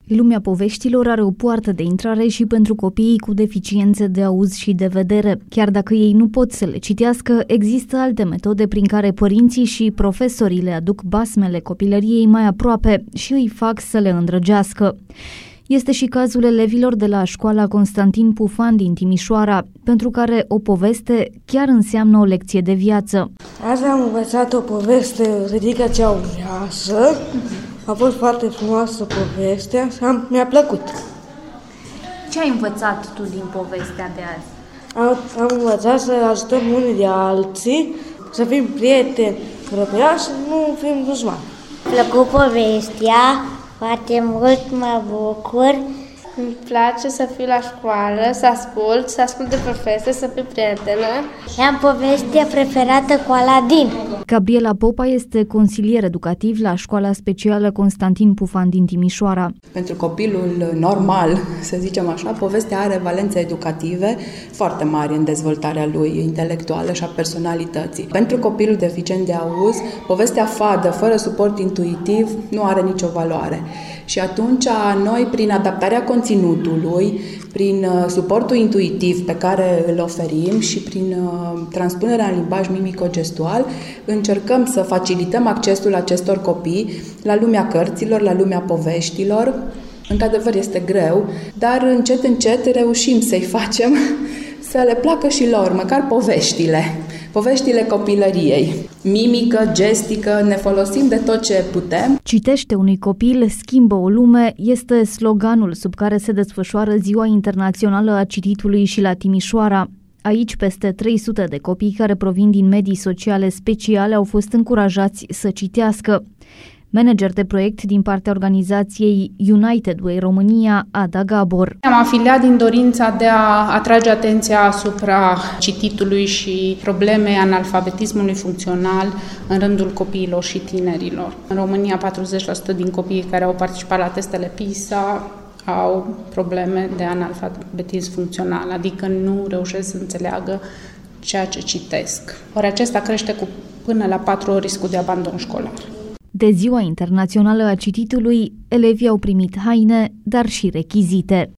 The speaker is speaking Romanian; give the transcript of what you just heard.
Lumea poveștilor are o poartă de intrare și pentru copiii cu deficiențe de auz și de vedere. Chiar dacă ei nu pot să le citească, există alte metode prin care părinții și profesorii le aduc basmele copilăriei mai aproape și îi fac să le îndrăgească. Este și cazul elevilor de la școala Constantin Pufan din Timișoara, pentru care o poveste chiar înseamnă o lecție de viață. Azi am învățat o poveste, Ridică cea uriașă. A fost foarte frumoasă povestea și mi-a plăcut. Ce ai învățat tu din povestea de azi? Am învățat să ajutăm unii de alții, să fim prieteni răbia și nu fim dușmani. Mi-a plăcut povestea, foarte mult mă bucur. Îmi place să fiu la școală, să ascult de profesor, să fiu prietenă. Am povestea preferată cu Aladin. Gabriela Popa este consilier educativ la școala specială Constantin Pufan din Timișoara. Pentru copilul normal, să zicem așa, povestea are valențe educative foarte mari în dezvoltarea lui intelectuală și a personalității. Pentru copilul deficient de auz, povestea fadă, fără suport intuitiv, nu are nicio valoare. Și atunci noi, prin adaptarea conținutului, prin suportul intuitiv pe care îl oferim și prin transpunerea în limbaj mimico-gestual, încercăm să facilităm accesul acestor copii la lumea cărților, la lumea poveștilor. Într-adevăr este greu, dar încet, încet reușim să-i facem să le placă și lor, măcar poveștile copilăriei. Mimică, gestică, ne folosim de tot ce putem. Citește unui copil, schimbă o lume, este sloganul sub care se desfășoară Ziua Internațională a Cititului și la Timișoara. Aici, peste 300 de copii care provin din medii sociale speciale au fost încurajați să citească. Manager de proiect din partea organizației United Way România, Ada Gabor. Am afiliat din dorința de a atrage atenția asupra cititului și problemei analfabetismului funcțional în rândul copiilor și tinerilor. În România, 40% din copiii care au participat la testele PISA au probleme de analfabetism funcțional, adică nu reușesc să înțeleagă ceea ce citesc. Ori acesta crește cu până la 4 ori riscul de abandon școlar. De Ziua Internațională a Cititului, elevii au primit haine, dar și rechizite.